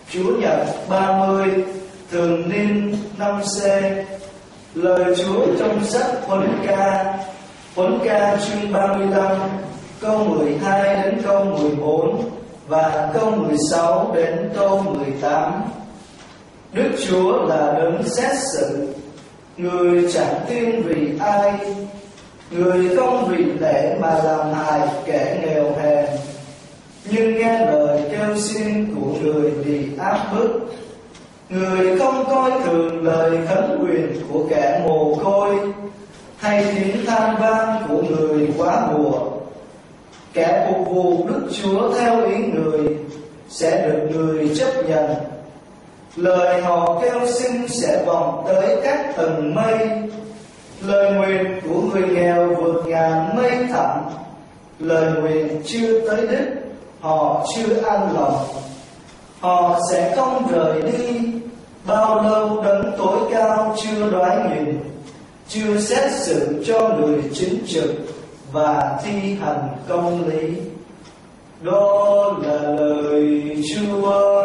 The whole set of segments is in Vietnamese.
Chúa Nhật 30, thường niên 5C. Lời Chúa trong sách Huấn ca chương 35, câu 12 đến câu 14 và câu 16 đến câu 18. Đức Chúa là đấng xét xử, người chẳng tin vì ai, người không vì lẽ mà làm hại kẻ nghèo hèn, nhưng nghe lời kêu xin của người bị áp bức. Người không coi thường lời khấn nguyện của kẻ mồ côi, hay tiếng than van của người quá bùa. Kẻ phục vụ Đức Chúa theo ý người sẽ được người chấp nhận. Lời họ kêu xin sẽ vọng tới các tầng mây. Lời nguyện của người nghèo vượt ngàn mây thẳm. Lời nguyện chưa tới đích, họ chưa an lòng. Họ sẽ không rời đi, bao lâu đấng tối cao chưa đoái nhìn, chưa xét xử cho người chính trực và thi hành công lý. Đó là lời Chúa.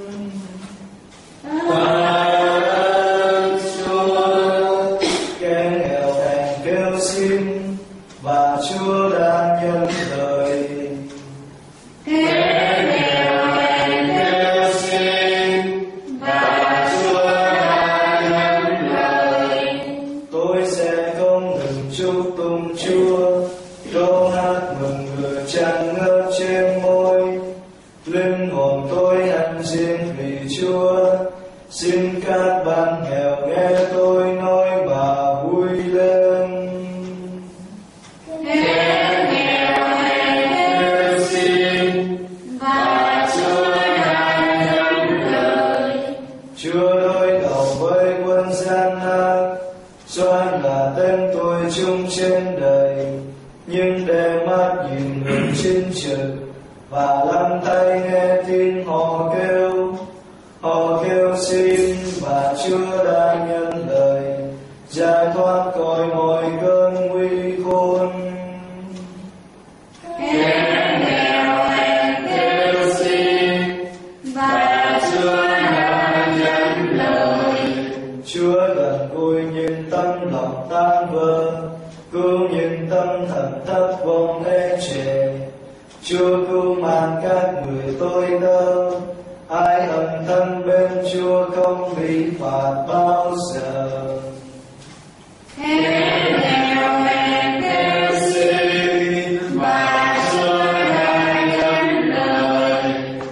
Kẻ nghèo hèn kêu xin và Chúa đã nhân lời. Kẻ nghèo hèn kêu xin và Chúa đã nhân lời. Tôi sẽ không ngừng chúc tụng Chúa, câu hát mừng người chẳng ngớt trên môi. Linh hồn tôi hân riêng vì Chúa, xin các bạn nghèo nghe tôi nói mà vui lên. Kẻ nghèo hèn kêu xin và Chúa đã nhân lời. Chúa đối đầu với quân gian nan, Doan là tên tôi chung trên đời, nhưng để mắt nhìn người chính trực và lắng tai nghe tin họ kêu xin và Chúa đã nhân lời, giải thoát khỏi mọi cơn nguy khốn. Kẻ nghèo hèn kêu xin và Chúa đã nhân lời. Chúa gần gũi những tấm lòng tan vỡ, cứu những tâm thần thất vọng ê chề. Chúa cứu mang các người tôi đau, ai ẩn thân bên Chúa không bị phạt bao giờ. Kẻ nghèo hèn kêu xin và Chúa đã nhân lời.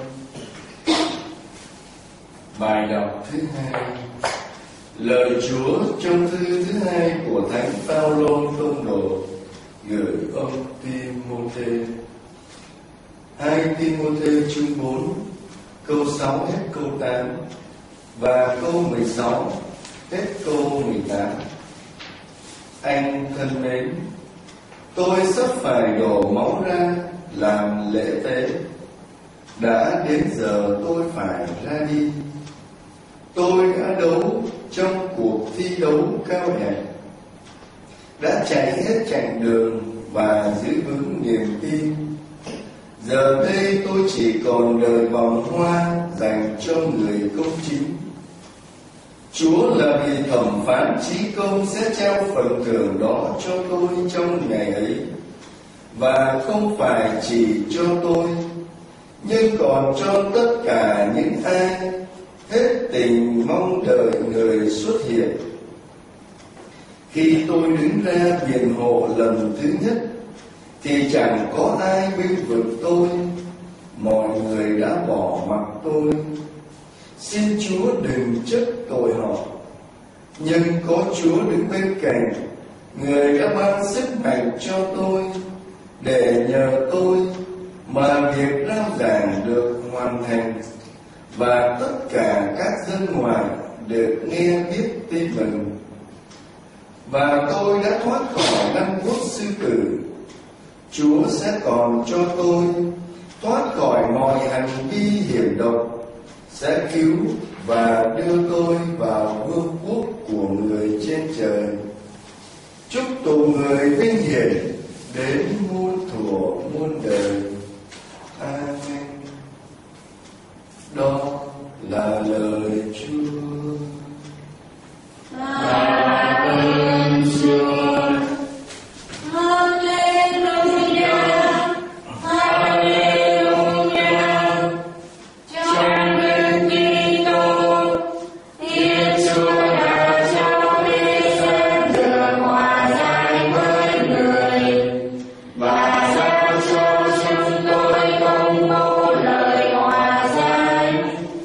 Bài đọc thứ 2. Lời Chúa trong thư thứ 2 của Thánh Phaolô tông đồ gửi ông Ti-mô-thê. 2 Ti-mô-thê chương 4 câu 6 hết câu 8 và câu 16 hết câu 18. Anh thân mến, tôi sắp phải đổ máu ra làm lễ tế. Đã đến giờ tôi phải ra đi. Tôi đã đấu trong cuộc thi đấu cao đẹp, đã chạy hết chặng đường và giữ vững niềm tin. Giờ đây tôi chỉ còn đợi vòng hoa dành cho người công chính. Chúa là vị thẩm phán chí công sẽ trao phần thưởng đó cho tôi trong ngày ấy, và không phải chỉ cho tôi, nhưng còn cho tất cả những ai hết tình mong đợi người xuất hiện. Khi tôi đứng ra biện hộ lần thứ nhất, thì chẳng có ai bênh vực tôi, mọi người đã bỏ mặc tôi. Xin Chúa đừng trách tội họ, nhưng có Chúa đứng bên cạnh, người đã ban sức mạnh cho tôi, để nhờ tôi mà việc rao giảng được hoàn thành, và tất cả các dân ngoại được nghe biết tin mừng. Và tôi đã thoát khỏi năm quốc sư tử. Chúa sẽ còn cho tôi thoát khỏi mọi hành vi hiểm độc, sẽ cứu và đưa tôi vào vương quốc của người trên trời. Chúc tụng người vinh hiển đến muôn thuở muôn đời. Amen. Đó là lời Chúa. Ơn Chúa. Hallelujah, Hallelujah. Trong đức Kitô, Thiên Chúa đã cho thế gian được hòa giải với người và giao cho chúng tôi công bố lời hòa giải.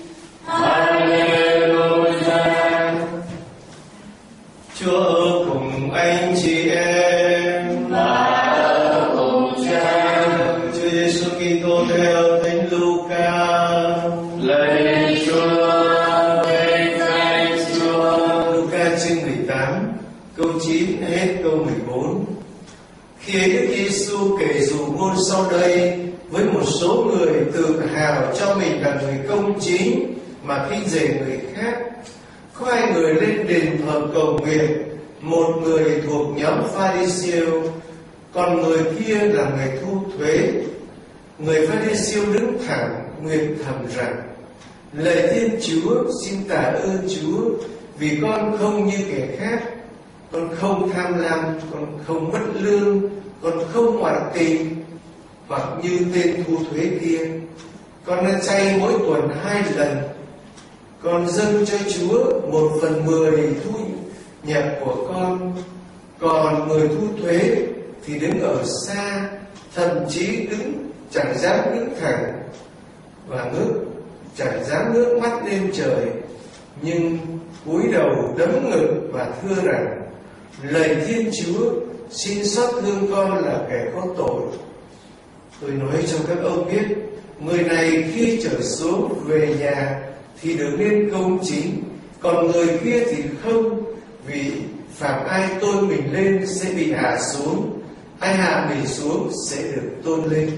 Hallelujah. Chúa ở cùng anh chị em Và ở cùng Cha. Chúa Giêsu Kitô theo Thánh Luca. Lạy Chúa, vinh danh Chúa. Luca chương 18 câu 9 hết câu 14. Khi ấy Đức Giêsu kể dụ ngôn sau đây với một số người tự hào cho mình là người công chính mà khinh rẻ người khác. Có hai người lên đền thờ cầu nguyện, một người thuộc nhóm Pha-ri-siêu, còn người kia là người thu thuế. Người Pha-ri-siêu đứng thẳng nguyện thầm rằng: Lạy Thiên Chúa, xin tạ ơn Chúa vì con không như kẻ khác. Con không tham lam, con không mất lương, con không ngoại tình, hoặc như tên thu thuế kia. Con ăn chay mỗi tuần 2 lần. Con dâng cho Chúa 1/10 thu nhập của con. Còn người thu thuế thì đứng ở xa, thậm chí chẳng dám đứng thẳng và chẳng dám ngước mắt lên trời, nhưng cúi đầu đấm ngực và thưa rằng: Lạy Thiên Chúa, xin xót thương con là kẻ có tội. Tôi nói cho các ông biết, người này khi trở xuống về nhà thì được nên công chính, còn người kia thì không, vì phạm ai tôn mình lên sẽ bị hạ xuống, ai hạ mình xuống sẽ được tôn lên.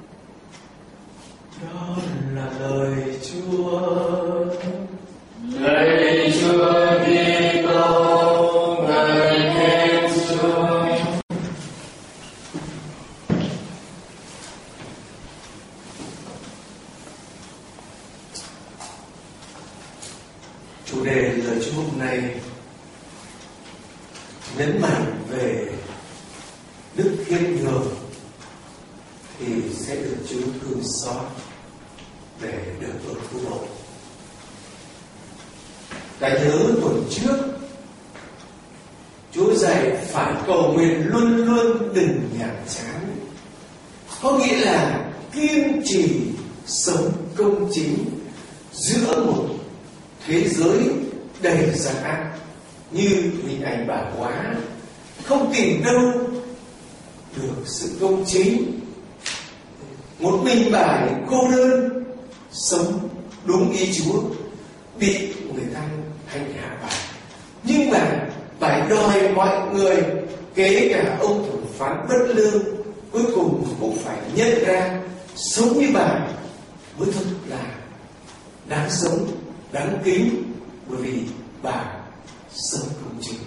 Đó là lời Chúa. Lạy Chúa Kitô, ngợi khen Chúa. Chủ đề lời Chúa hôm nay nhấn mạnh về đức khiêm nhường thì sẽ được Chúa thương xót để được hưởng cứu độ. Ta nhớ tuần trước Chúa dạy phải cầu nguyện luôn luôn đừng nhàm chán, có nghĩa là kiên trì sống công chính giữa một thế giới đầy gian ác như hình ảnh bà quá, không tìm đâu được sự công chính. Một mình bà cô đơn sống đúng ý Chúa, bị người ta hành hạ bà, nhưng mà bà đòi mọi người, kể cả ông thẩm phán bất lương, cuối cùng cũng phải nhận ra sống như bà mới thật là đáng sống, đáng kính, bởi vì bà sống công chính.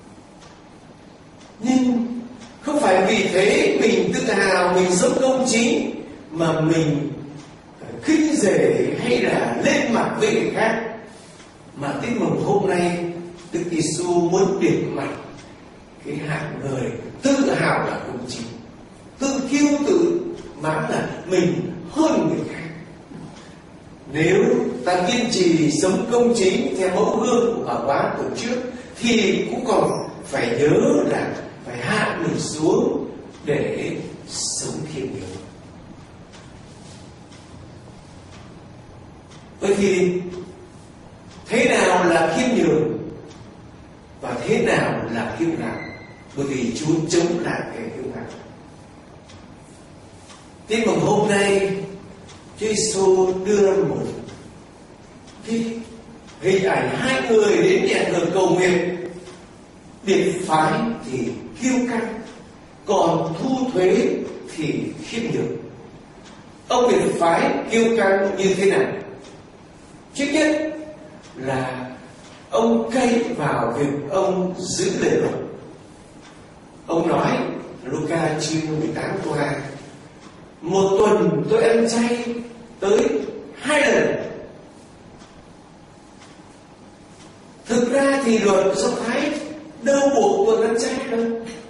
Nhưng không phải vì thế mình tự hào mình sống công chính mà mình khinh rẻ hay là lên mặt với người khác, mà tin mừng hôm nay Đức Giêsu muốn điểm mặt cái hạng người tự hào là công chính, tự kiêu tự mãn là mình hơn người khác. Nếu ta kiên trì sống công chính theo mẫu gương của bà quá tuần trước thì cũng còn phải nhớ là phải hạ mình xuống để sống khiêm nhường. Vậy thì thế nào là khiêm nhường và thế nào là kiêu ngạo? Bởi vì Chúa chống lại kẻ kiêu ngạo. Tin mừng hôm nay Chúa Giêsu đưa một cái hình ảnh hai người đến nhà thờ cầu nguyện. Biệt phái thì kiêu căng, còn thu thuế thì khiêm nhường. Ông biệt phái kiêu căng như thế nào? Trước nhất là ông cậy vào việc ông giữ lễ luật. Ông nói Luca chương 18 câu 2: một tuần tôi ăn chay tới 2 lần. thì luật Do Thái đâu buộc tuần ăn chay đâu.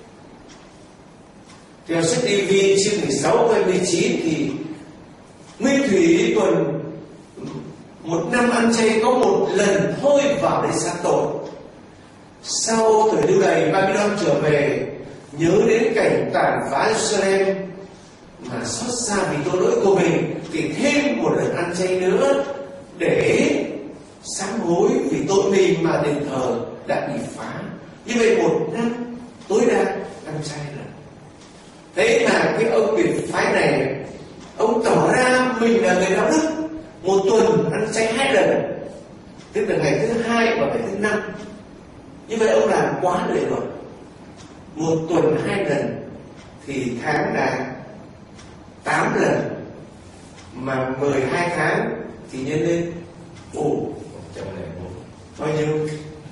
Theo sách Lê-vi chương 16 câu 19 thì Nguyên thủy tuần một năm ăn chay có một lần thôi vào để sát tội. Sau thời lưu đày Babylon trở về, nhớ đến cảnh tàn phá Jerusalem mà xót xa vì tội lỗi của mình, thì thêm một lần ăn chay nữa để sám hối vì tội mình mà đền thờ đã bị phá. Như vậy một năm tối đa ăn chay lần. Thế mà cái ông biệt phái này, ông tỏ ra mình là người đạo đức, một tuần ăn chay 2 lần, tức là ngày thứ 2 và ngày thứ 5. Như vậy ông làm quá lệ luật. Một tuần 2 lần thì tháng là 8 lần, mà 12 tháng thì nhân lên 104. bao nhiêu?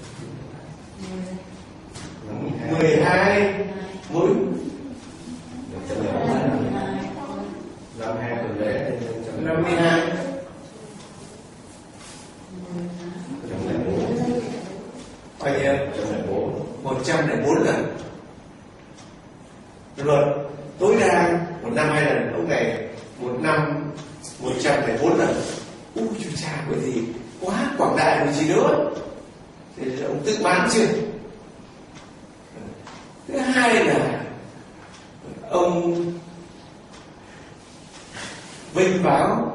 12 mỗi 52 tuần lễ 52 bao nhiêu? 104 lần. Luật tối đa một năm 2 lần, ông này một năm 104 lần. Úi chú cha, bởi vì quá quảng đại rồi gì nữa. Thì ông tự bán chưa? Thứ hai là ông vinh báo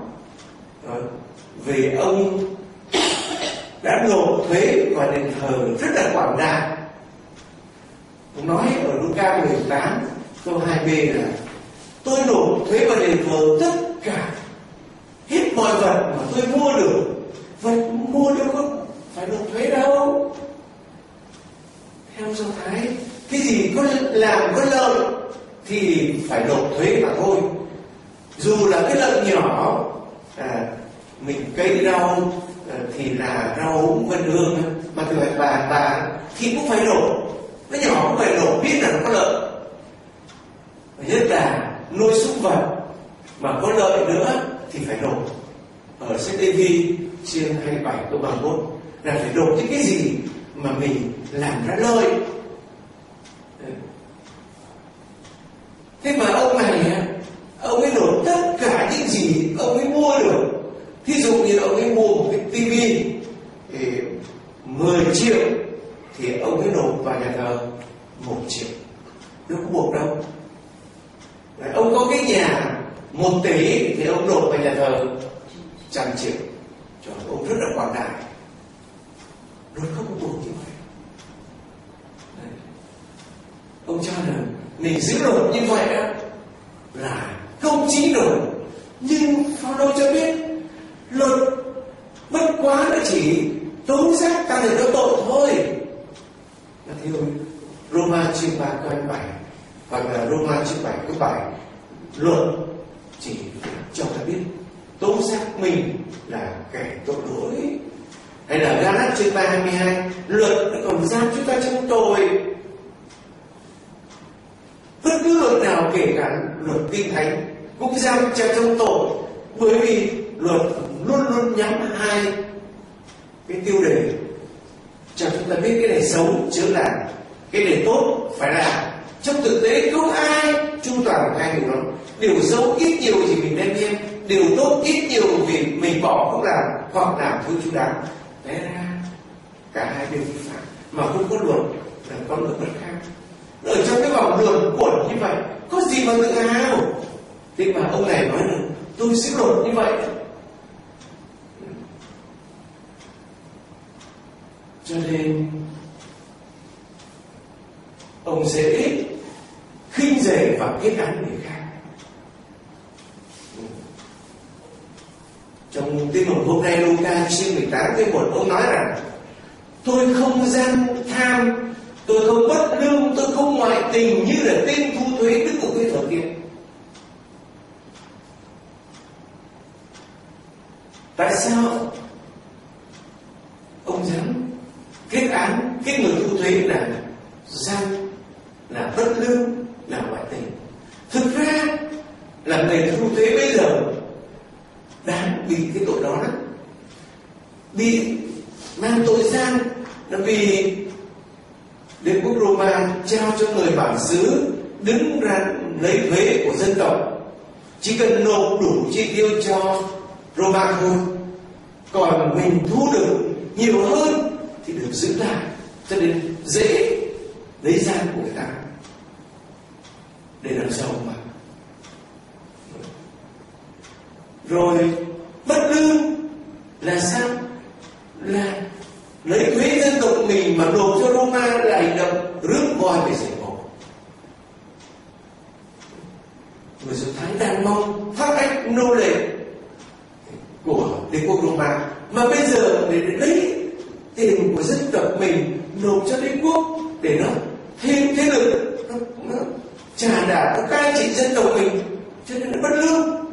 về ông đã nộp thuế và đền thờ rất là quảng đại. Ông nói ở Luca 18 câu 2b là tôi nộp thuế và đền thờ tất cả, hết mọi vật mà tôi mua được. Vật mua đâu có phải nộp thuế đâu. Theo Do Thái, cái gì có làm có lợi thì phải nộp thuế mà thôi. Dù là cái lợi nhỏ, mình cây rau thì là rau vân hương, mà từ bà thì cũng phải nộp. Nó nhỏ cũng phải nộp, biết là nó có lợi. Nhất là nuôi súc vật mà có lợi nữa thì phải nộp. Ở sách Lê-vi chương 27 câu 31 là phải nộp những cái gì mà mình làm ra lợi. Thế mà ông này, ông ấy nộp tất cả những gì ông ấy mua được. Thí dụ như ông ấy mua một cái tivi 10 triệu thì ông ấy nộp vào nhà thờ 1 triệu. Đâu có buộc đâu. Ông có cái nhà 1 tỷ thì ông nộp vào nhà thờ 100 triệu. Cho ông rất là quảng đại. Luật không có buộc như vậy. Ông cho rằng mình giữ luật như vậy đó là công chính rồi. Nhưng Phao-lô cho biết luật bất quá nó chỉ tố giác ta được có tội thôi. Là theo Roma chương 3 câu 27 hoặc là Roma chương 7 câu 7, luật chỉ cho ta biết tố giác mình là kẻ tội lỗi. Hay là Ga-lát chương 3 22, luật còn giam chúng ta trong tội. Bất cứ luật nào, kể cả luật Kinh Thánh, cũng giam cho trong tội. Bởi vì luật luôn luôn nhắm hai cái tiêu đề cho chúng ta biết cái này xấu chớ làm, cái này tốt phải làm. Trong thực tế không ai chu toàn hai điều đó. Điều xấu ít nhiều thì mình đem thêm, điều tốt ít nhiều vì mình bỏ không làm hoặc làm thôi chú đáo. Thế ra cả hai đều vi phạm mà không có luật là có luật bất kham. Ở trong cái vòng luẩn quẩn như vậy có gì mà tự hào. Thế mà ông này nói là tôi giữ luật như vậy. Cho nên ông dễ khinh rể và kết án người khác. Trong tin mừng hôm nay Luca chương 18 câu 1, ông nói rằng tôi không gian tham, tôi không bất lương, tôi không ngoại tình như là tên thu thuế đức của cái thời kia. Tại sao ông dám kết án cái người thu thuế là gian, là bất lương, là ngoại tình? Thực ra là người thu thuế bây giờ đáng bị cái tội đó, bị mang tội gian, là vì Đế quốc Roma trao cho người bản xứ đứng ra lấy thuế của dân tộc, chỉ cần nộp đủ chi tiêu cho Roma thôi, còn mình thu được nhiều hơn thì được giữ lại, cho nên dễ lấy ra của người ta để làm giàu mà. Rồi bất lương là sao? Là lấy thuế dân tộc mình mà nộp cho Roma là hành động rước voi về rầy mổ. Người Do Thái đang mong phát ách nô lệ của đế quốc Roma, mà bây giờ để lấy tiền của dân tộc mình nộp cho đế quốc để nó thêm thế lực, nó trả đạp, nó cai trị dân tộc mình, cho nên nó bất lương.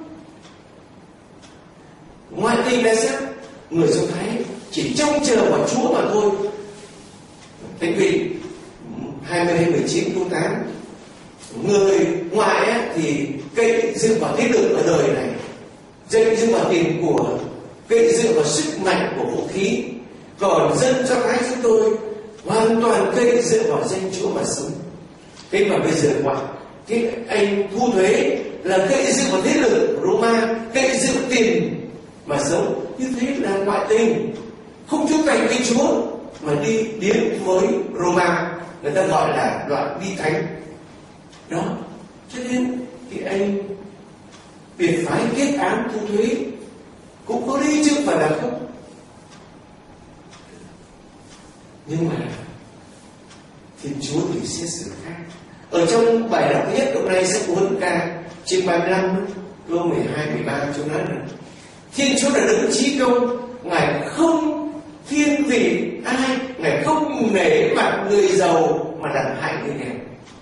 Ngoại tình là sao? Người Do Thái chỉ trông chờ vào Chúa mà thôi. Thánh vị 20-19-8, người ngoại thì cây dựa vào thế lực ở đời này, cây dựa vào tiền của, cây dựa vào sức mạnh của vũ khí. Còn dân Do Thái chúng tôi hoàn toàn cây dựa vào danh Chúa mà sống. Thế mà bây giờ ngoại, cái anh thu thuế là cây dựa vào thế lực của Roma, cây dựa tiền mà sống. Như thế là ngoại tình, không chung cảnh với Chúa mà đi điếm với Roma, người ta gọi là đoạn đi thánh đó. Cho nên thì anh biệt phái kết án thu thuế cũng có lý chứ phải là không. Nhưng mà Thiên Chúa thì xét xử khác. Ở trong bài đọc thứ nhất hôm nay sách của Huân Ca chương 35 câu 12-13 chúng nói là Thiên Chúa là đấng chí công, Ngài không thiên vị ai, Ngài không nể mặt người giàu mà làm hại người nghèo.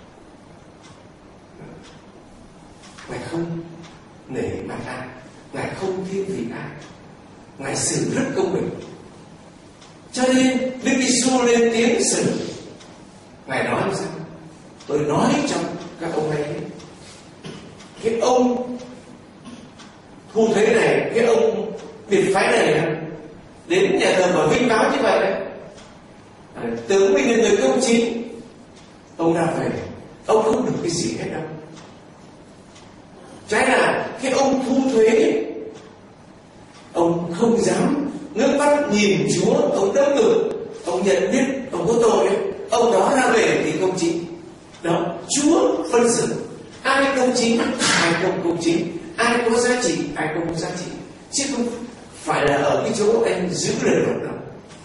Ngài không nể mặt ai, Ngài không thiên vị ai, Ngài xử rất công bình. Cho nên Đức Giêsu lên tiếng xử. Ngài nói sao? Tôi nói cho các ông này, cái ông thu thuế này, cái ông biệt phái này đến nhà thờ mà vinh báo như vậy đấy, tưởng mình là người công chính, ông ra về ông không được cái gì hết đâu. Trái lại cái ông thu thuế, ông không dám ngước mắt nhìn Chúa, ông đâm ngực, ông nhận biết ông có tội đấy, ông đó ra về thì công chính. Đó, Chúa phân xử ai công chính, ai không công chính, ai có giá trị, ai không có giá trị, chứ không phải là ở cái chỗ anh giữ lời luật đâu.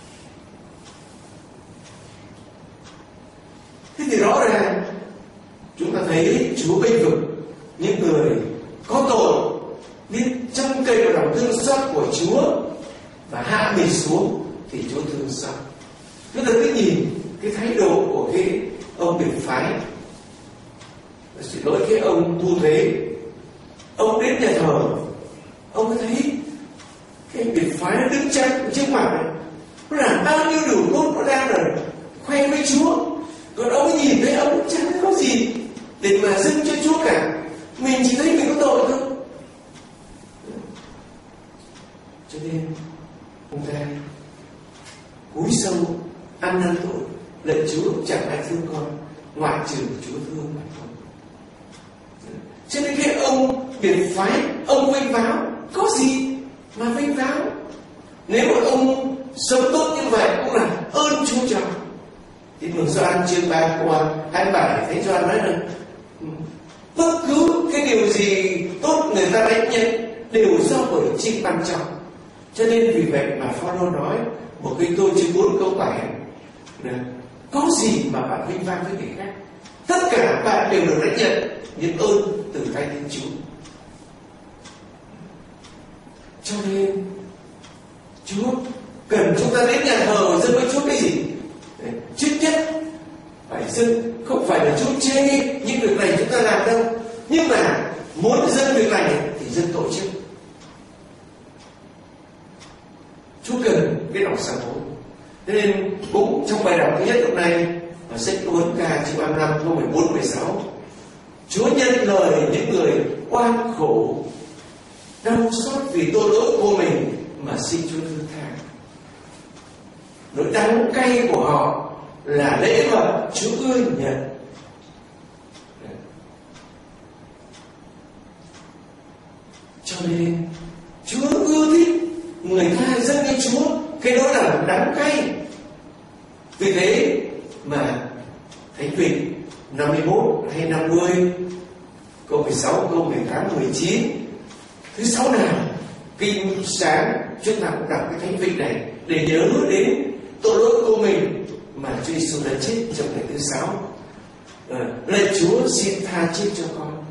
Thế thì rõ ràng chúng ta thấy Chúa bênh vực những người có tội, biết trông cậy vào lòng thương xót của Chúa và hạ mình xuống thì Chúa thương xót. Chúng ta cứ nhìn cái thái độ của cái ông biệt phái, xin lỗi, cái ông thu thuế, ông đến nhà thờ, ông có thấy cái biệt phái nó đứng chân trước mặt này, nó làm bao nhiêu điều tốt, nó đang rồi khoe với Chúa, còn ông ấy nhìn thấy ông chẳng có gì để mà dâng cho Chúa cả, mình chỉ thấy mình có tội thôi. Cho nên ông ta cúi sâu ăn năn tội, lạy Chúa chẳng ai thương con ngoại trừ Chúa thương mà thôi. Cho nên cái ông biệt phái, ông vênh váo, có gì mà vênh váo? Nếu mà ông sống tốt như vậy cũng là ơn Chúa cho. Thì Mừng Gioan chương 3 câu 27 Thánh Gioan nói là bất cứ cái điều gì tốt người ta đánh nhận đều do bởi Chính ban cho. Cho nên vì vậy mà Phaolô nói một cái tôi chương 4 câu 7 có gì mà bạn vinh vang với người khác, tất cả bạn đều được lãnh nhận những ơn từ tay Thiên Chúa. Cho nên Chúa cần chúng ta đến nhà thờ dâng với Chúa cái gì? Trước nhất phải dâng, không phải là Chúa chê những việc này chúng ta làm đâu, nhưng mà muốn dâng việc này thì dâng tội trước. Chúa cần cái lòng sám hối. Nên cũng trong bài đọc thứ nhất hôm nay ở sách Huân Ca chương 35 câu 14-16, Chúa nhân lời những người oan khổ đau xót vì tội lỗi của mình mà xin Chúa thứ tha. nỗi đắng cay của họ là lễ vật Chúa ưa nhận. Cho nên Chúa ưa thích người ta dâng cho Chúa cái đó là đắng cay. Vì thế mà Thánh Vịnh 51 hay 50 câu 16, câu 18, 19 thứ 6 nào kinh sáng chúng ta cũng đọc cái Thánh Vịnh này để nhớ đến tội lỗi của mình mà Chúa Giêsu đã chết trong ngày thứ 6. Lạy Chúa xin tha chết cho con.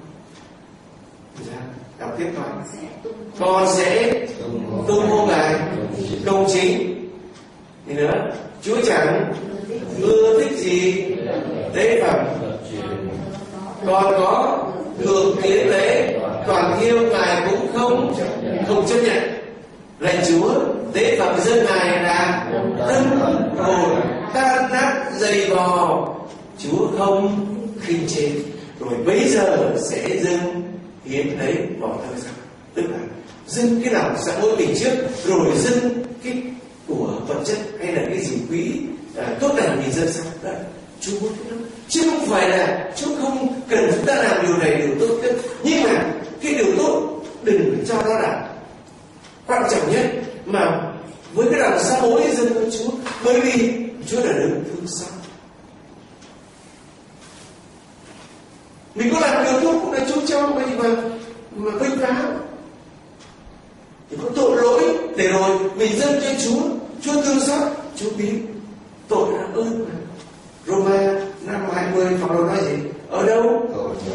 Đọc tiếp con sẽ tung hô Ngài công chính. Thì nữa Chúa chẳng ưa thích gì tế phẩm, còn có thường kiến lễ toàn thiêu Ngài cũng không chấp nhận. Lạy Chúa, tế phẩm dân Ngài là tâm hồn tan nát dày vò, Chúa không khinh chê, rồi bấy giờ sẽ dâng hiến lấy bỏ thơ ra. Tức là dâng cái lòng xã hội mình trước, rồi dâng cái của vật chất hay là cái gì quý tốt đẹp mình dâng sang. Đấy, Chúa muốn cái đó, chứ không phải là Chúa không cần chúng ta làm điều này điều tốt nhất. Nhưng mà cái điều tốt đừng cho nó là quan trọng nhất, mà với cái lòng xã hội dâng cho Chúa, bởi vì Chúa là đấng thương xót. Mình có làm điều tốt cũng là Chúa cho mình mà vinh váo. Thì có tội lỗi để rồi mình dâng cho Chúa thương xót, Chúa biết tội là ơn mà. Roma 5:20 Phao-lô nói gì? Ở đâu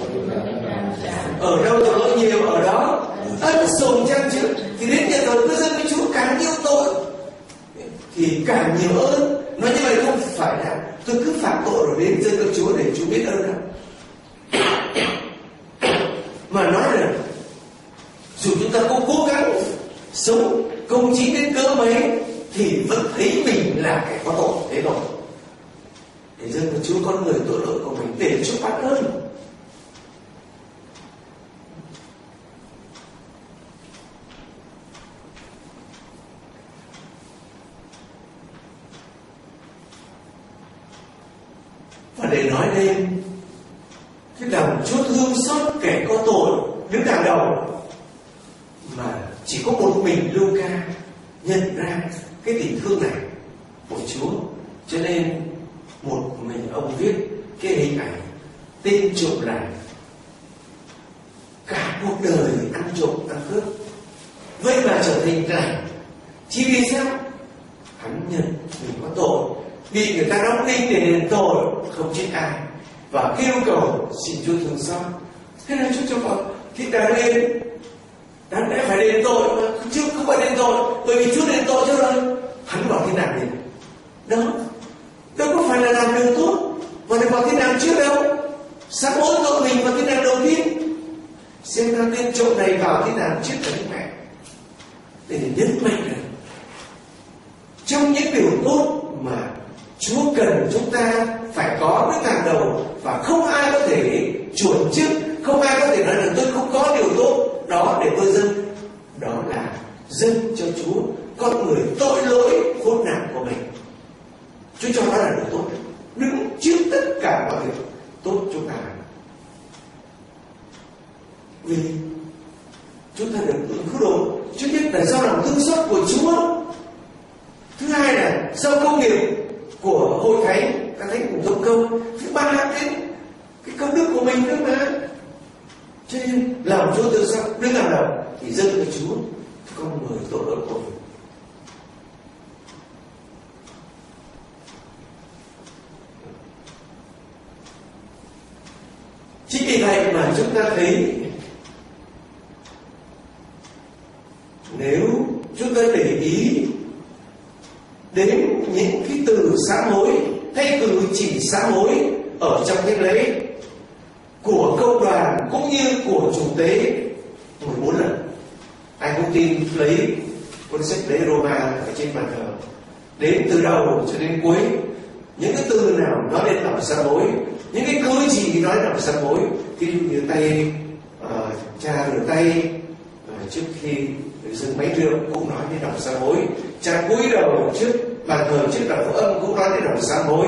tội lỗi nhiều, ở đó ân sủng trang trữ. Thì đến nhà thờ cứ dâng cho Chúa càng nhiều tội thì càng nhiều ơn. Nói như vậy không phải là tôi cứ phạm tội rồi đến dâng cho Chúa để Chúa biết ơn đâu, mà nói là dù chúng ta có cố gắng sống công chính đến cỡ mấy thì vẫn thấy mình là kẻ có tội. Thế rồi để dâng cho Chúa con người tội lỗi của mình để Chúa bắt ơn. Và để nói lên cái lòng Chúa thương xót kẻ có tội đứng hàng đầu, mà chỉ có một mình Luca nhận ra cái tình thương này của Chúa, cho nên một mình ông viết cái hình ảnh tên trộm này cả cuộc đời ăn trộm ăn cướp, vậy mà trở thành cảnh. Chỉ vì sao? Hắn nhận mình có tội, bị người ta đóng đinh để đền tội, không chết ai, và kêu cầu xin Chúa thương xót. Thế là Chúa cho vào thì đáng lẽ phải đền tội mà chứ không phải đền tội, bởi vì Chúa đền tội cho rồi. Hắn vào thiên đàng đền đó, đâu có phải là làm điều tốt mà để vào thiên đàng trước đâu. Sám hối tội mình vào thiên đàng đầu tiên, xem ra tên trộm này vào thiên đàng trước cả Đức Mẹ, để nhấn mạnh là trong những điều tốt mà Chúa cần chúng ta phải có đứng hàng đầu, và không ai có thể chuẩn trước, không ai có thể nói là tôi không có điều tốt đó để tôi dâng. Đó là dâng cho Chúa con người tội lỗi khốn nạn của mình. Chúa cho nó là điều tốt, đứng trước tất cả mọi việc tốt chúng ta làm, vì chúng ta được hưởng cứu độ. Thứ nhất là do lòng thương xót của Chúa, thứ hai là do công nghiệp của hội thánh, các thánh cùng dốc công, thứ ba đến cái công đức của mình nữa mà. Cho nên lòng Chúa thương xót đứng hàng đầu thì dâng cho Chúa con người tội lỗi của mình. Chính vì vậy mà chúng ta thấy nếu chúng ta để ý đến những cái từ sám hối hay cử chỉ sám hối ở trong cái lễ của công đoàn cũng như của chủ tế 14 lần. Ai cũng tin lấy cuốn sách lễ Roma ở trên bàn thờ, đến từ đầu cho đến cuối, những cái từ nào nói đến lòng sám hối, những cái cử chỉ nói lòng sám hối, ví dụ như tay cha rửa tay trước khi dâng bánh rượu cũng nói đến lòng sám hối, cha cúi đầu trước bàn thờ trước đạo phúc âm cũng nói đến đọc sám hối,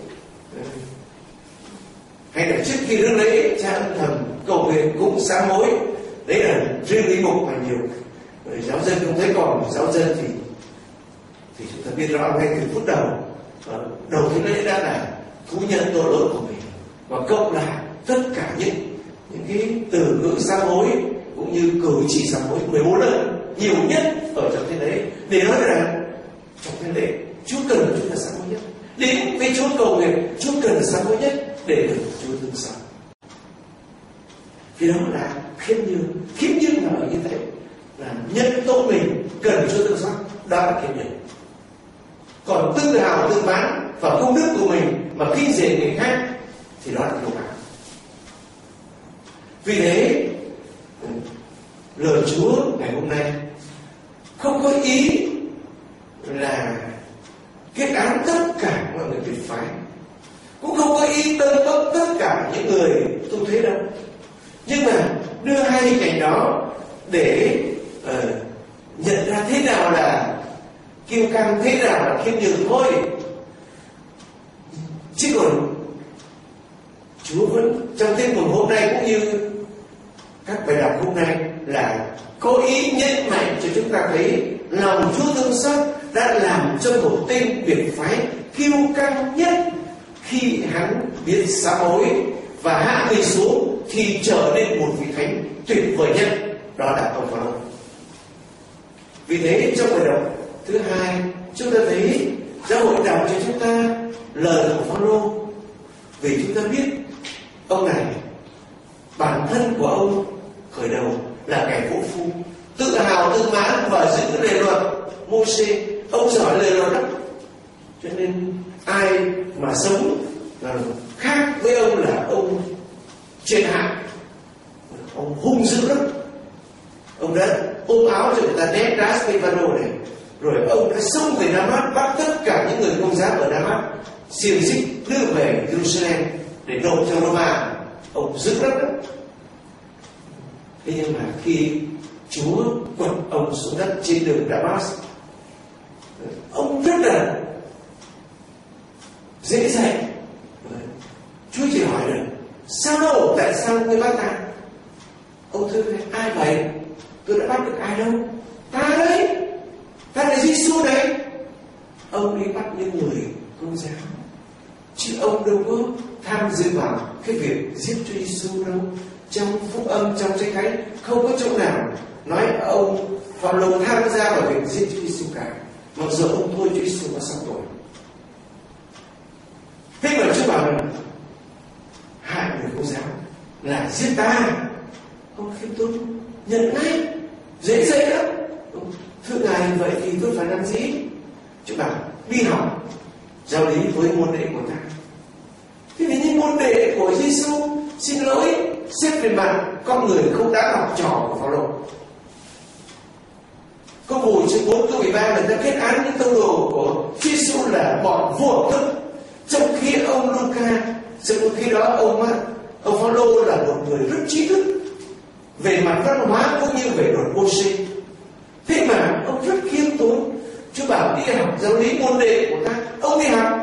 hay là trước khi rước lễ cha âm thầm cầu nguyện cũng sám hối. Đấy là riêng lý mục mà nhiều giáo dân không thấy, còn giáo dân thì chúng ta biết rõ ngay từ phút đầu thánh lễ đã là thú nhận tội lỗi của mình, và cộng lại tất cả những cái từ ngữ sám hối cũng như cử chỉ sám hối 14 lần nhiều nhất ở trong thánh lễ, để nói rằng trong thánh lễ Chúa cần chúng ta sám hối nhất, đến với Chúa cầu nguyện Chúa cần sám hối nhất để được Chúa thương xót. Vì đó là khiêm nhường là ở như thế, là nhận tội mình cần Chúa thương xót, đó là khiêm nhường. Còn tự hào tự mãn vào công đức của mình mà khinh rẻ người khác thì đó là kiêu ngạo. Vì thế lời Chúa ngày hôm nay không có ý là kết án tất cả mọi người biệt phái, cũng không có ý tấn công tất cả những người tu thế đâu, nhưng mà đưa hai hình ảnh đó để nhận ra thế nào là kiêu căng, thế nào là khiêm nhường thôi. Chứ còn Chúa vẫn trong tiết mục hôm nay cũng như các bài đọc hôm nay là có ý nhấn mạnh cho chúng ta thấy lòng Chúa thương xót đã làm cho một tên biệt phái kiêu căng nhất khi hắn biết sám hối và hạ mình xuống thì trở nên một vị thánh tuyệt vời nhất, đó là ông Phaolô. Vì thế trong bài đọc thứ hai chúng ta thấy giáo hội đọc cho chúng ta lời của Phaolô, vì chúng ta biết ông này bản thân của ông khởi đầu là kẻ vũ phu, tự hào tự mãn và giữ lề luật Mô-sê, ông giỏi lề luật lắm, cho nên ai mà sống khác với ông là ông triệt hạ, ông hung dữ lắm. Ông đã ôm áo cho người ta ném đá Stefano này, rồi ông đã xông về Đa-mát, bắt tất cả những người Công giáo ở Đa-mát xiềng xích đưa về Jerusalem để nộp cho Roma. Ông dữ lắm đó. Thế nhưng mà khi Chúa quật ông xuống đất trên đường Damas, ông rất là dễ dạy. Chúa chỉ hỏi là sao đâu, tại sao ngươi bắt ta? Ông thưa ai vậy? Tôi đã bắt được ai đâu? Ta đấy, ta là Giêsu đấy. Ông đi bắt những người Công giáo, chứ ông đâu có tham dự vào cái việc giết Chúa Giêsu đâu. Trong phúc âm, trong Chánh Thánh không có chỗ nào nói ông Phaolô tham gia vào việc giết Chúa Giêsu cả, mặc dù ông thôi Chúa Giêsu có xong tội. Thế mà Chúa bảo rằng hại người Công giáo là giết ta, ông khiêm tốn nhận ngay, dễ dễ lắm. Thưa Ngài, vậy thì tôi phải làm gì? Chúa bảo đi học giáo lý với môn đệ của ta. Thế thì những môn đệ của Giêsu xin lỗi, xét về mặt con người không đã học trò của Phaolô. Có vụ chương 4 câu 13 người ta kết án những tông đồ của Giêsu là bọn vô thức, trong khi ông Luca, trong khi đó ông Phaolô là một người rất trí thức về mặt văn hóa cũng như về luật Mô-sê. Thế mà ông rất khiêm tốn. Chúa bảo đi học giáo lý môn đệ của ta, ông đi học.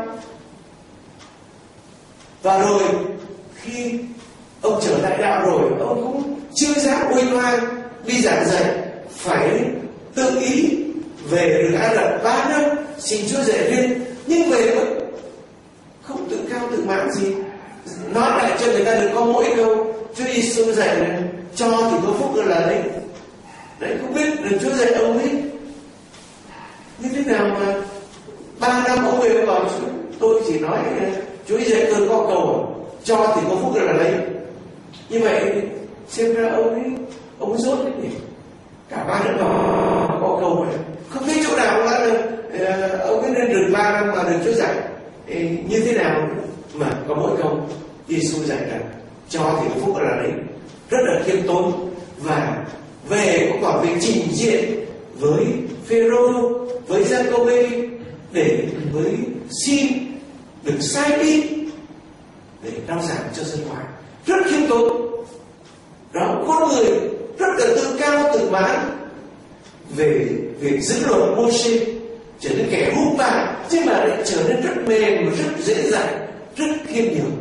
Và rồi khi ông trở lại đạo rồi, ông cũng chưa dám uy oai đi giảng dạy, phải tự ý về được Ai Cập 3 năm xin Chúa dạy thêm, nhưng về vẫn không tự cao tự mãn gì, nói lại cho người ta được có mỗi câu Chúa Giêsu dạy là cho thì có phúc là đấy. Đấy, không biết được Chúa dạy ông ấy như thế nào mà 3 năm ông về bảo tôi chỉ nói Chúa dạy tôi có cầu cho thì có phúc là lấy. Như vậy xem ra ông dốt đấy nhỉ. Cả 3 năm có cầu này không thấy chỗ nào là ông ấy nên được 3 năm mà được Chúa dạy như thế nào mà có mỗi câu Giêsu dạy là cho thì có phúc là lấy, rất là khiêm tốn. Và về cũng còn việc trình diện với Phêrô, với Giacôbê để với xin được sai đi để rao giảng cho dân ngoại, rất khiêm tốn. Đó, con người rất là tự cao tự mãn về việc giữ luật Mô-sê, trở nên kẻ hung bạo, nhưng mà lại trở nên rất mềm, rất dễ dãi, rất khiêm nhường.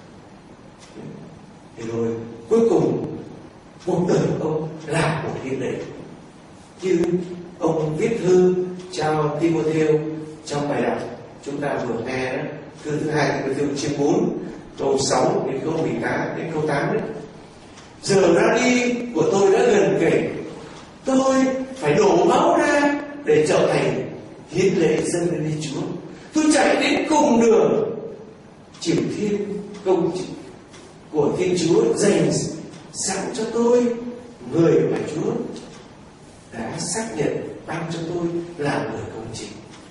Thế rồi cuối cùng cuộc đời của ông là một hiến lệ. Như ông viết thư cho Timothée trong bài đọc chúng ta vừa nghe đó, thư thứ 2 Timothée chương 4 câu 6 đến câu 18 đến câu 8 đấy. Giờ ra đi của tôi đã gần kề, tôi phải đổ máu ra để trở thành hiến lệ dâng lên Đức Chúa. Tôi chạy đến cùng đường chịu thiên công của Thiên Chúa dành sẵn cho tôi, người mà Chúa đã xác nhận ban cho tôi là người công chính.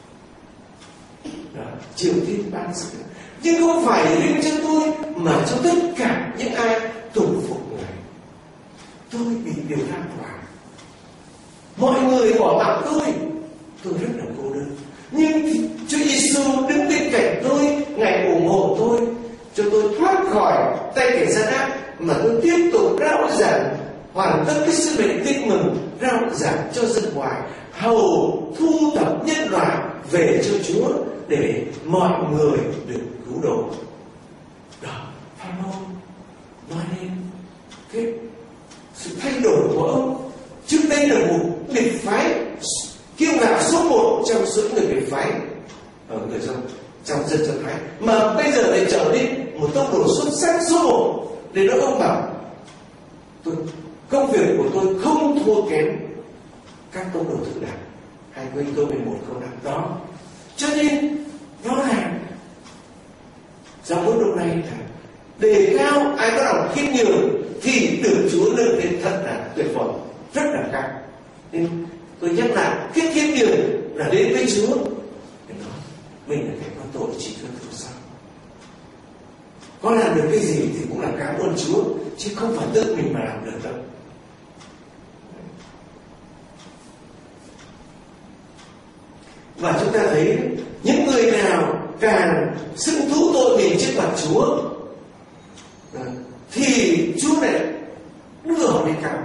Đó, chịu thiên ban xác nhận, nhưng không phải riêng cho tôi mà cho tất cả những ai tùng phục Ngài. Tôi bị điều lan tỏa, mọi người bỏ mặc tôi rất là cô đơn. Nhưng Chúa Giêsu đứng bên cạnh tôi, Ngài ủng hộ tôi, cho tôi thoát khỏi tay kẻ gian ác, mà tôi tiếp tục rao giảng, hoàn tất cái sứ mệnh tin mừng, rao giảng cho dân ngoài, hầu thu thập nhân loại về cho Chúa để mọi người được cứu độ. Đó, Phaolô nói đến cái sự thay đổi của ông. Trước đây là một biệt phái kiêu ngạo số 1 trong số người biệt phái ở người dân trong dân Do Thái, mà bây giờ lại trở nên một tông đồ xuất sắc số 1. Để đó ông bảo công việc của tôi không thua kém các tông đồ thượng đẳng. 20 câu 11 câu 5 đó. Cho nên nó là giáo huấn lúc này là đề cao ai có lòng khiêm nhường thì được Chúa nâng lên thật là tuyệt vời, rất là cao. Nên tôi nhắc lại, cái khiêm nhường là đến với Chúa để nói mình là kẻ có tội chỉ thương thương xót. Có làm được cái gì thì cũng là cảm ơn Chúa, chứ không phải tự mình mà làm được đâu. Và chúng ta thấy những người nào càng xưng thú tội mình trước mặt Chúa thì Chúa lại đưa họ lên cao.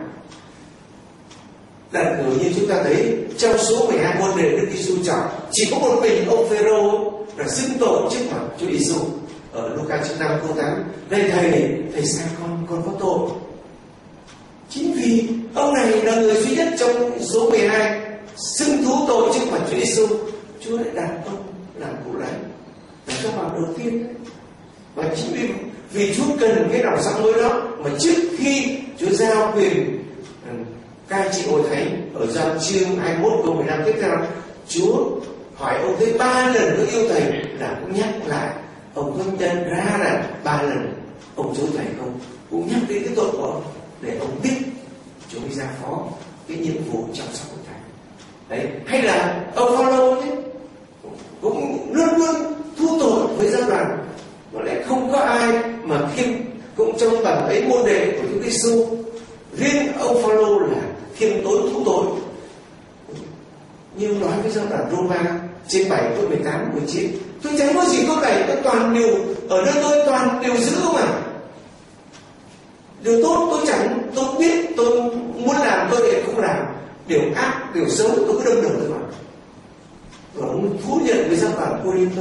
Đặt cử như chúng ta thấy trong số 12 môn đệ Đức Giêsu chọn, chỉ có một mình ông Phêrô là xưng tội trước mặt Chúa Giêsu. Ở Luca chương 5 câu 8, đây thầy sai con có tội. Chính vì ông này là người duy nhất trong số 12 xưng thú tội trước mặt Chúa Giêsu, Chúa lại đặt ông làm cụ lãnh, là cho bảo đầu tiên đấy. Và chính vì Chúa cần cái lòng sám hối đó mà trước khi Chúa giao quyền cai trị hội thánh ở Gioan chương 21 câu 15 tiếp theo, Chúa hỏi ông tới 3 lần có yêu thầy, là cũng nhắc lại. Ông có nhận ra là 3 lần ông dối thầy không, cũng nhắc đến cái tội của ông để ông biết Chúa mới giao phó cái nhiệm vụ chăm sóc hội thánh. Đấy, hay là ông Phaolô ấy cũng luôn luôn thu tội với giáo đoàn, nó lại không có ai mà khiêm, cũng trong bản ấy môn đệ của Chúa Giêsu, riêng ông Phaolô là khiêm tốn thu tội. Như ông nói với giáo đoàn Roma trên 7 câu 18 19, tôi chẳng có gì tốt này, tôi toàn điều ở nơi tôi toàn điều giữ không à. Điều tốt tôi chẳng, tôi biết tôi muốn làm tôi lại không làm, điều ác điều xấu tôi cứ đâm đầu tôi vào. Và ông thú nhận với giáo đoàn Cô-rinh-tô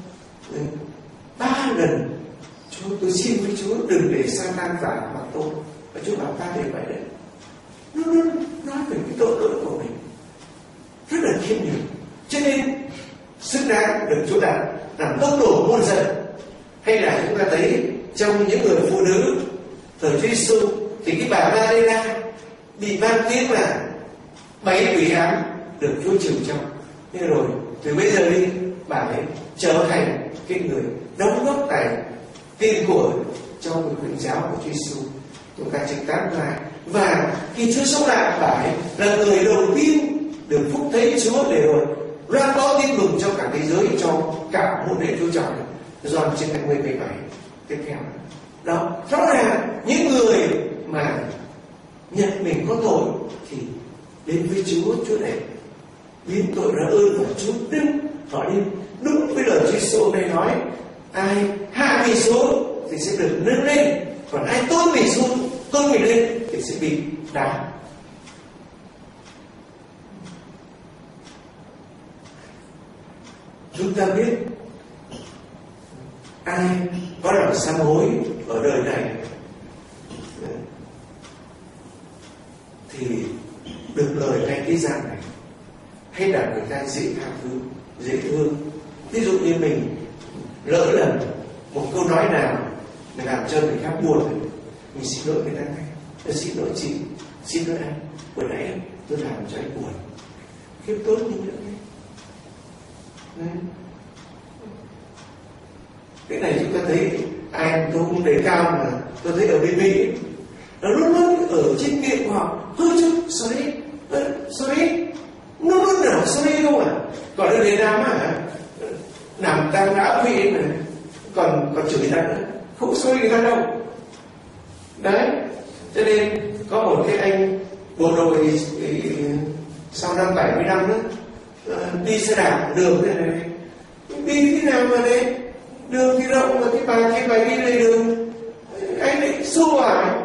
3 lần, Chúa tôi xin với Chúa đừng để Sa-tan phản mặt tôi. Và Chúa bảo ta để vậy đấy. Nó nói về cái tội lỗi của mình rất là khiêm nhường, cho nên xứng đáng được Chúa đặt làm tông đồ muôn dân. Hay là chúng ta thấy trong những người phụ nữ thời Chúa Giêsu thì cái bà Ma-đê-la bị mang tiếng là 7 quỷ ám được Chúa trừ trong. Thế rồi từ bây giờ đi bà ấy trở thành cái người đóng góp tài tiền của cho người Công giáo của Chúa Giêsu. Chúng ta trực tám lại, và khi Chúa sống lại, bà ấy là người đầu tiên được phúc thấy Chúa để rồi loan báo tin mừng cho cả thế giới, cho cả môn đệ Chúa chọn. Gioan chương 20:17 tiếp theo đó, rõ ràng những người mà nhận mình có tội thì đến với Chúa, Chúa để biến tội ra ơn, và Chúa đứng họ đi đúng với lời Chúa Giêsu hôm nay nói: ai hạ mình xuống thì sẽ được nâng lên, còn ai tôn mình xuống, tôn mình lên thì sẽ bị đá. chúng ta biết ai có lòng sám hối ở đời này thì được lời ngay cái gian này, hay là người ta dễ tha thứ, dễ thương. Ví dụ như mình lỡ lần một câu nói nào mình làm cho người khác buồn, mình xin lỗi người ta ngay. Tôi xin lỗi chị, xin lỗi anh, vừa nãy tôi làm cho anh buồn. Khiêm tốn như nữa đấy. Cái này chúng ta thấy ai tôi không đề cao, mà tôi thấy ở bên Mỹ nó luôn luôn ở trên miệng của họ hơi chút sorry, sorry, nó luôn nào sorry không à. Còn ở Việt Nam làm ta ngã quỵ này còn chửi ta nữa, không sorry người ta đâu. Đấy, cho nên có một cái anh bộ đội sau năm 70 năm đó, đi xe đạp đường thế này, đi thế nào mà đấy đường thì rộng mà cái bà đi lên đường anh lại xô lại,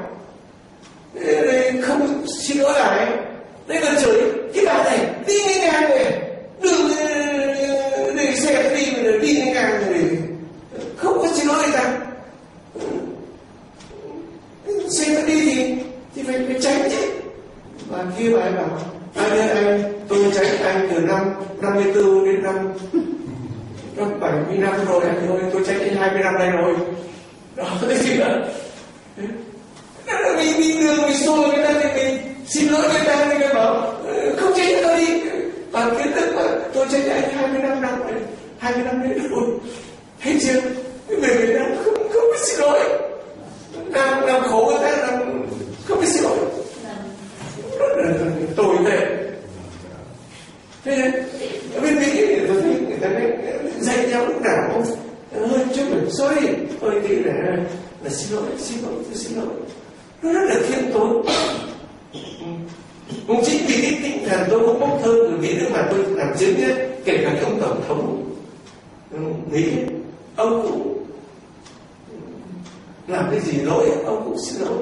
không xin lỗi lại, đây còn chửi cái bà này đi ngang ngang này, đường để xe đi mà đi ngang ngang này, không có xin lỗi người ta. Xe ta đi thì phải tránh chứ. Và kia bà ấy bảo anh tôi tránh anh từ năm 54 đến năm 70 năm rồi, anh thôi tôi tránh anh 20 năm nay rồi. Đó, cái gì nữa? Mình đi đường mình xô người ta thì mình xin lỗi người ta thì người bảo không tránh tôi đi. Và kiến thức mà tôi tránh anh 20 năm rồi, 20 năm đấy rồi. Thấy chưa? Người Việt Nam không biết xin lỗi. Làm khổ người ta làm không biết xin lỗi. Tồi tệ. Thế nên ở bên Mỹ thì tôi thấy người ta dạy nhau lúc nào cũng hơi chút là sorry, tôi nghĩ là xin lỗi. Nó rất là khiêm tốn. Cũng chính vì cái tinh thần tôi cũng bốc thơm từ Mỹ nữa mà tôi làm chứng nhé. Kể cả cái ông tổng thống Mỹ, ông cũng làm cái gì lỗi ông cũng xin lỗi.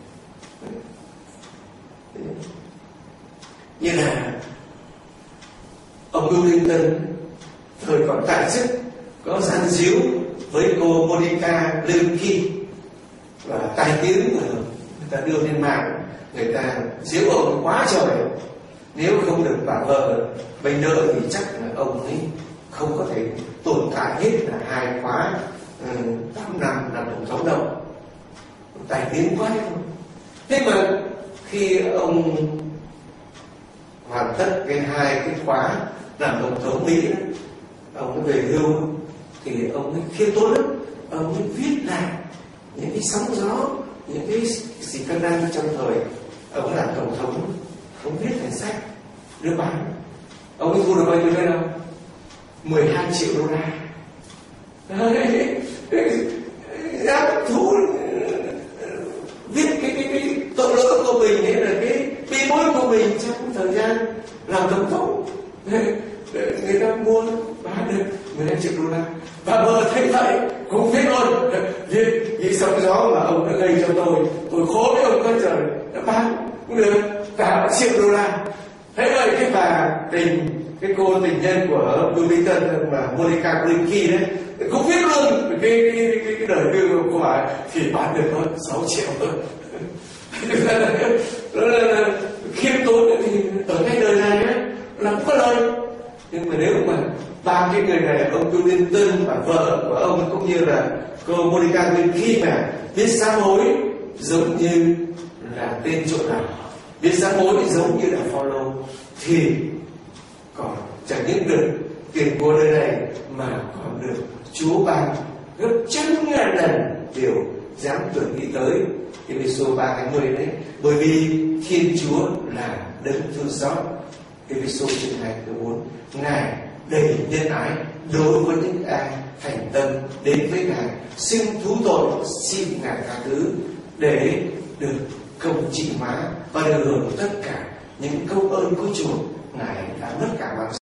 Như là ông Bill Clinton thời còn tại chức có gian díu với cô Monica Lewinsky, và tai tiếng người ta đưa lên mạng, người ta díu ông quá trời. Nếu không được bà vợ bày nợ thì chắc là ông ấy không có thể tồn tại hết là 2 khóa 8 năm làm tổng thống đâu. Tai tiếng quá đấy. Thế mà khi ông hoàn tất cái 2 cái khóa làm tổng thống Mỹ, ông ấy về hưu thì ông ấy khiêm tốn lắm. Ông ấy viết lại những cái sóng gió, những cái gì cần đang trong thời ông làm tổng thống, ông viết thành sách đưa bán. Ông ấy thu được bao nhiêu đấy đâu? 12 triệu đô la. Dám thu viết cái tội lỗi của mình, hay là cái bi bối của mình trong thời gian làm tổng thống, người ta mua bán được 12 triệu đô la. Và vợ thấy vậy cũng viết luôn, vì sóng gió mà ông đã gây cho tôi khổ với ông con trời, đã bán cũng được cả 1 triệu đô la. Thế vậy cái bà cái cô tình nhân của Bill Clinton mà Monica Lewinsky đấy cũng viết luôn cái đời tư của cô ấy thì bán được hơn 6 triệu hơn. Đó là khiêm tốn thì ở ngay đời này ấy là có lời. Nhưng mà nếu mà 3 cái người này, ông Bill Clinton và vợ của ông cũng như là cô Monica Lewinsky mà biết sám hối giống như là tên trộm nào, biết sám hối giống như là follow, thì còn chẳng những được tiền của đời này mà còn được Chúa ban gấp trăm ngàn lần điều dám tưởng nghĩ tới. Ê-phê-sô 3:20 đấy. Bởi vì Thiên Chúa là đấng thương xót. Ê-phê-sô 2:4. Ngài đầy nhân ái đối với những ai thành tâm đến với Ngài, xin thú tội, xin Ngài tha thứ để được công trị hóa và được hưởng tất cả những công ơn của Chúa. Ngài đã mất cả bằng